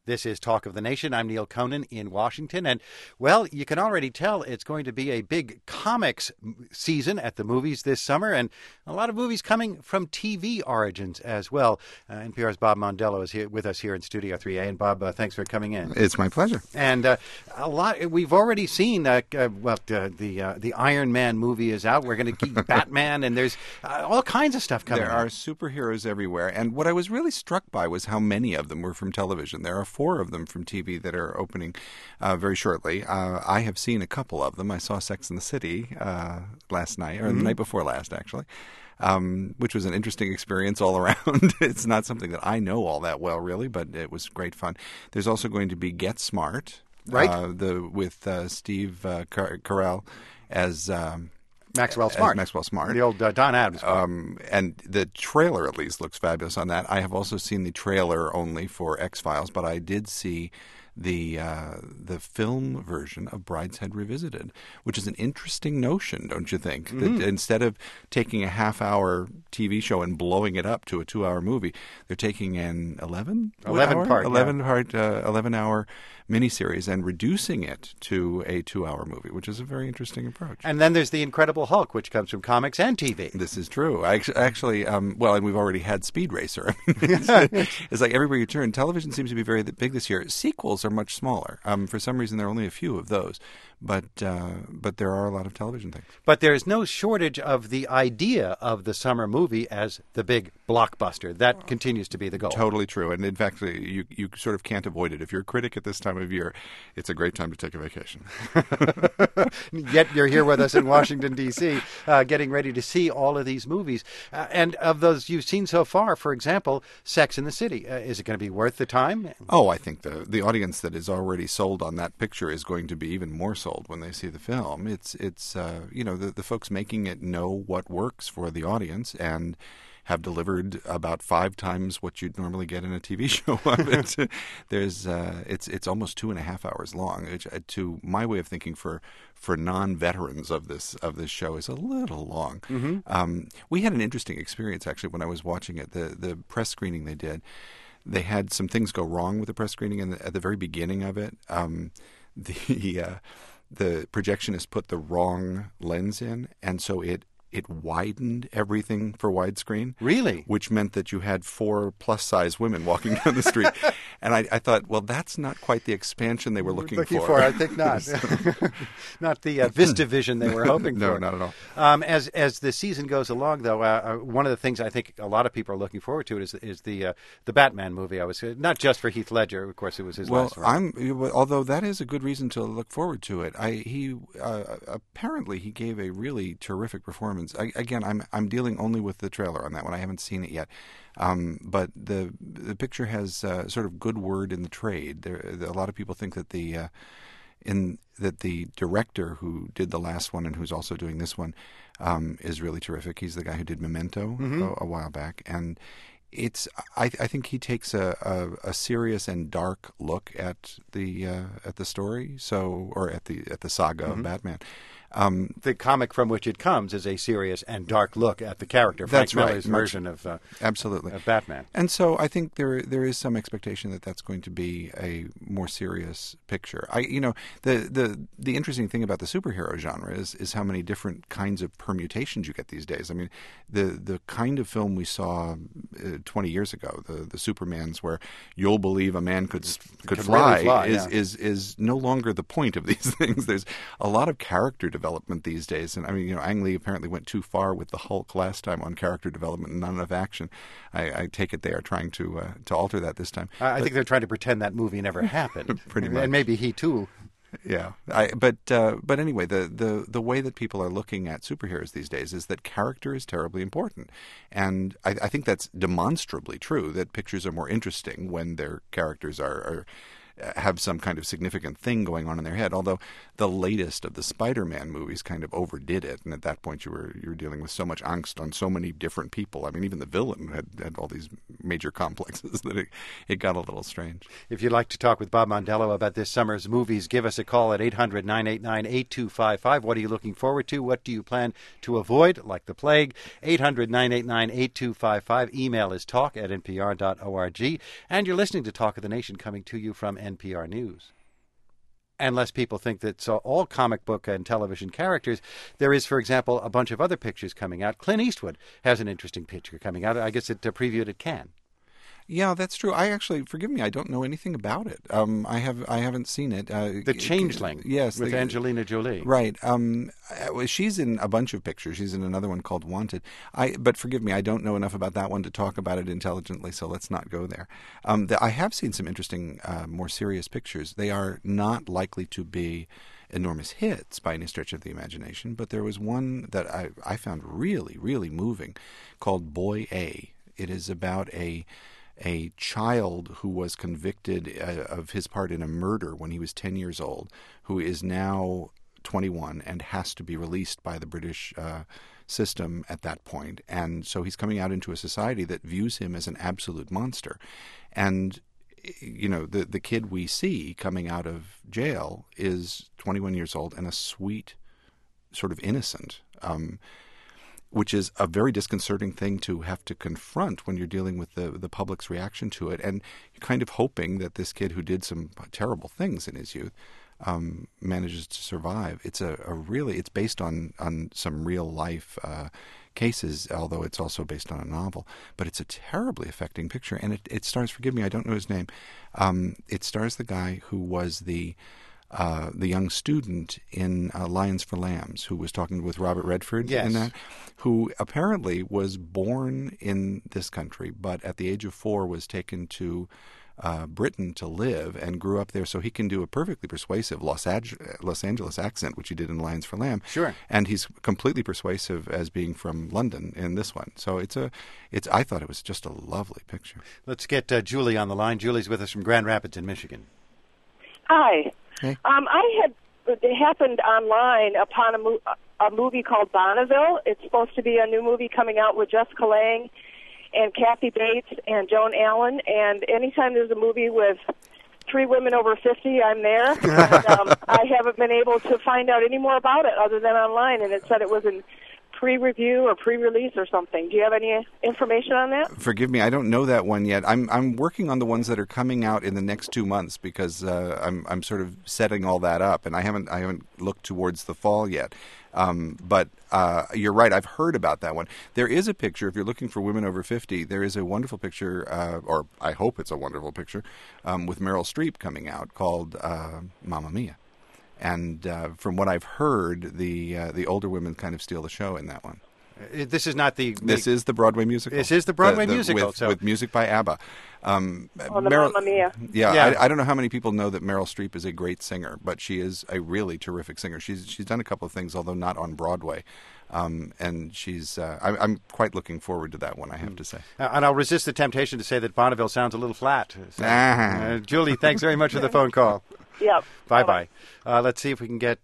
This is Talk of the Nation. I'm Neil Conan in Washington. And, well, you can already tell it's going to be a big comics season at the movies this summer, and a lot of movies coming from TV origins as well. NPR's Bob Mondello is here with us here in Studio 3A. And, Bob, thanks for coming in. It's my pleasure. And a lot we've already seen, the Iron Man movie is out. We're going to keep Batman, and there's all kinds of stuff coming. There are superheroes everywhere. And what I was really struck by was how many of them were from television. There are 4 of them from TV that are opening very shortly. I have seen a couple of them. I saw Sex and the City last night, or the night before last, actually, which was an interesting experience all around. It's not something that I know all that well, really, but it was great fun. There's also going to be Get Smart, right? With Steve Carell as Maxwell Smart. Maxwell Smart. The old Don Adams. And the trailer, at least, looks fabulous on that. I have also seen the trailer only for X-Files, but I did see the film version of Brideshead Revisited, which is an interesting notion, don't you think? That instead of taking a half-hour TV show and blowing it up to a 2-hour movie, they're taking an 11-hour miniseries and reducing it to a 2-hour movie, which is a very interesting approach. And then there's the Incredible Hulk, which comes from comics and TV. This is true. Actually, and we've already had Speed Racer. It's like everywhere you turn, television seems to be very big this year. Sequels are much smaller. For some reason, there are only a few of those. But there are a lot of television things. But there's no shortage of the idea of the summer movie as the big blockbuster. That continues to be the goal. Totally true. And in fact, you sort of can't avoid it. If you're a critic at this time of year, it's a great time to take a vacation. Yet you're here with us in Washington, D.C., getting ready to see all of these movies. And of those you've seen so far, for example, Sex and the City, is it going to be worth the time? Oh, I think the audience that is already sold on that picture is going to be even more sold when they see the film. It's the folks making it know what works for the audience and have delivered about 5 times what you'd normally get in a TV show of it. It's almost 2.5 hours long, which, to my way of thinking, for non-veterans of this show, is a little long. We had an interesting experience actually when I was watching it. The press screening they did, they had some things go wrong with the press screening, and at the very beginning of it, the projectionist put the wrong lens in, and so it widened everything for widescreen. Really? Which meant that you had 4 plus-size women walking down the street. And I thought, well, that's not quite the expansion they were looking for. I think not. Not the VistaVision they were hoping for. No, not at all. As the season goes along, though, one of the things I think a lot of people are looking forward to is the Batman movie. Not just for Heath Ledger, of course, it was his last run. Although that is a good reason to look forward to it. Apparently he gave a really terrific performance. I'm dealing only with the trailer on that one. I haven't seen it yet. But the picture has sort of good word in the trade. A lot of people think that the director who did the last one and who's also doing this one is really terrific. He's the guy who did Memento a while back, and I think he takes a serious and dark look at the story, or at the saga of Batman. The comic from which it comes is a serious and dark look at the character. Frank Miller's version of absolutely of Batman. And so I think there is some expectation that that's going to be a more serious picture. The interesting thing about the superhero genre is how many different kinds of permutations you get these days. I mean, the kind of film we saw 20 years ago, the Supermans, where you'll believe a man could fly, really is no longer the point of these things. There's a lot of character development these days, and I mean, Ang Lee apparently went too far with the Hulk last time on character development and not enough action. I take it they are trying to alter that this time. I think they're trying to pretend that movie never happened. Pretty much, and maybe he too. Yeah, but anyway, the way that people are looking at superheroes these days is that character is terribly important, and I think that's demonstrably true. That pictures are more interesting when their characters are have some kind of significant thing going on in their head. Although the latest of the Spider-Man movies kind of overdid it, and at that point you were dealing with so much angst on so many different people. I mean, even the villain had all these major complexes that it got a little strange. If you'd like to talk with Bob Mondello about this summer's movies, give us a call at 800-989-8255. What are you looking forward to? What do you plan to avoid, like the plague? 800-989-8255. Email is talk@npr.org. And you're listening to Talk of the Nation, coming to you from NPR News. Unless people think that it's all comic book and television characters, there is, for example, a bunch of other pictures coming out. Clint Eastwood has an interesting picture coming out. I guess it previewed at Cannes. Yeah, that's true. I actually, forgive me, I don't know anything about it. I haven't seen it. The Changeling, yes, with Angelina Jolie. Right. She's in a bunch of pictures. She's in another one called Wanted. But forgive me, I don't know enough about that one to talk about it intelligently, so let's not go there. I have seen some interesting, more serious pictures. They are not likely to be enormous hits by any stretch of the imagination, but there was one that I found really, really moving called Boy A. It is about a child who was convicted of his part in a murder when he was 10 years old, who is now 21 and has to be released by the British system at that point. And so he's coming out into a society that views him as an absolute monster. And, you know, the kid we see coming out of jail is 21 years old and a sweet, sort of innocent, which is a very disconcerting thing to have to confront when you're dealing with the public's reaction to it. And you're kind of hoping that this kid who did some terrible things in his youth manages to survive. It's it's based on some real life cases, although it's also based on a novel. But it's a terribly affecting picture. And it stars, forgive me, I don't know his name. It stars the guy who was the young student in Lions for Lambs, who was talking with Robert Redford in that, who apparently was born in this country, but at the age of 4 was taken to Britain to live and grew up there, so he can do a perfectly persuasive Los Angeles accent, which he did in Lions for Lamb. Sure. And he's completely persuasive as being from London in this one. So I thought it was just a lovely picture. Let's get Julie on the line. Julie's with us from Grand Rapids in Michigan. Hi. Hey. It happened online upon a movie called Bonneville. It's supposed to be a new movie coming out with Jessica Lange and Kathy Bates and Joan Allen. And anytime there's a movie with 3 women over 50, I'm there. And, I haven't been able to find out any more about it other than online, and it said it was in pre-review or pre-release or something. Do you have any information on that? Forgive me, I don't know that one yet. I'm working on the ones that are coming out in the next 2 months because I'm sort of setting all that up, and I haven't looked towards the fall yet. But you're right. I've heard about that one. There is a picture. If you're looking for women over 50, there is a wonderful picture, or I hope it's a wonderful picture, with Meryl Streep coming out called Mamma Mia. And from what I've heard, the older women kind of steal the show in that one. This is not the... This is the Broadway musical. This is the Broadway musical. With music by ABBA. The Mamma Mia. Yeah. I don't know how many people know that Meryl Streep is a great singer, but she is a really terrific singer. She's done a couple of things, although not on Broadway. And she's... I'm quite looking forward to that one, I have to say. And I'll resist the temptation to say that Bonneville sounds a little flat. So, Julie, thanks very much for the phone call. Yep. Bye-bye. Let's see if we can get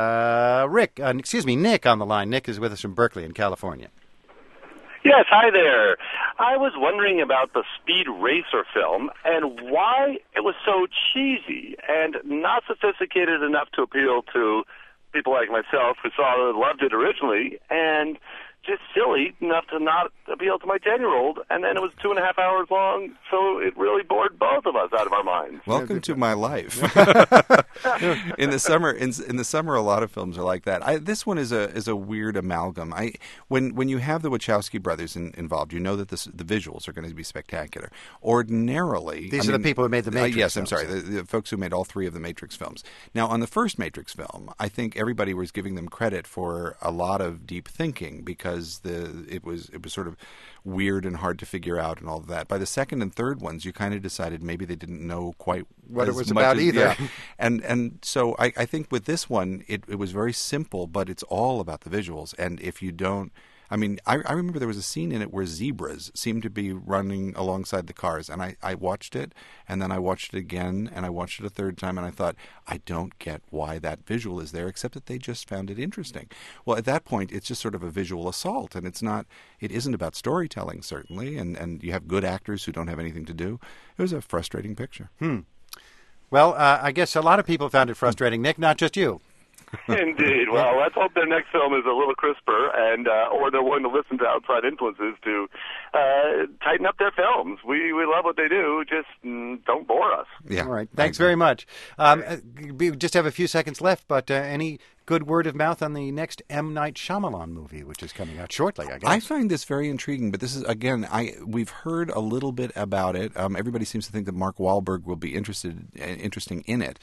Nick on the line. Nick is with us from Berkeley in California. Yes, hi there. I was wondering about the Speed Racer film and why it was so cheesy and not sophisticated enough to appeal to people like myself who saw it, loved it originally, and just silly enough to not appeal to my 10-year-old, and then it was 2.5 hours long, so it really bored both of us out of our minds. Welcome to my life. In the summer, a lot of films are like that. This one is a weird amalgam. When you have the Wachowski brothers involved, you know that the visuals are going to be spectacular. Ordinarily, these are the people who made the Matrix. Yes, films. I'm sorry, the folks who made all 3 of the Matrix films. Now, on the first Matrix film, I think everybody was giving them credit for a lot of deep thinking because it was sort of weird and hard to figure out and all of that. By the second and third ones, you kind of decided maybe they didn't know quite what it was about either. Yeah. And so I think with this one, it was very simple, but it's all about the visuals. And if you don't, I mean, I remember there was a scene in it where zebras seemed to be running alongside the cars, and I watched it, and then I watched it again, and I watched it a third time, and I thought, I don't get why that visual is there, except that they just found it interesting. Well, at that point, it's just sort of a visual assault, and it isn't about storytelling, certainly, and you have good actors who don't have anything to do. It was a frustrating picture. Well, I guess a lot of people found it frustrating, Nick, not just you. Indeed. Well, let's hope their next film is a little crisper, and or they're willing to listen to outside influences to tighten up their films. We love what they do, just don't bore us. Yeah. All right. Thanks very much. We just have a few seconds left, but any good word of mouth on the next M. Night Shyamalan movie, which is coming out shortly, I guess? I find this very intriguing, but this is, again, we've heard a little bit about it. Everybody seems to think that Mark Wahlberg will be interesting in it.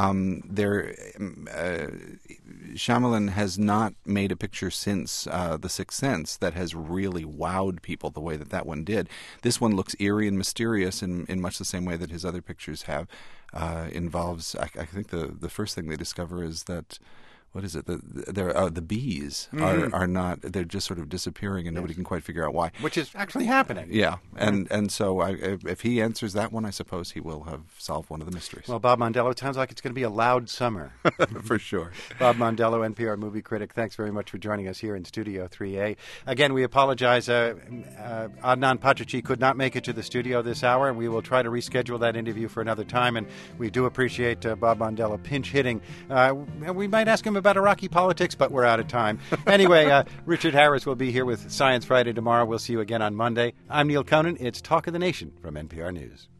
Shyamalan has not made a picture since The Sixth Sense that has really wowed people the way that one did. This one looks eerie and mysterious in much the same way that his other pictures have. Involves, I think the first thing they discover is that, what is it? The bees are not. They're just sort of disappearing, and nobody can quite figure out why. Which is actually happening. Yeah, and so if he answers that one, I suppose he will have solved one of the mysteries. Well, Bob Mondello, it sounds like it's going to be a loud summer. For sure. Bob Mondello, NPR movie critic, thanks very much for joining us here in Studio 3A. Again, we apologize. Adnan Pachachi could not make it to the studio this hour, and we will try to reschedule that interview for another time. And we do appreciate Bob Mondello pinch hitting. We might ask him about Iraqi politics, but we're out of time. Anyway, Richard Harris will be here with Science Friday tomorrow. We'll see you again on Monday. I'm Neil Conan. It's Talk of the Nation from NPR News.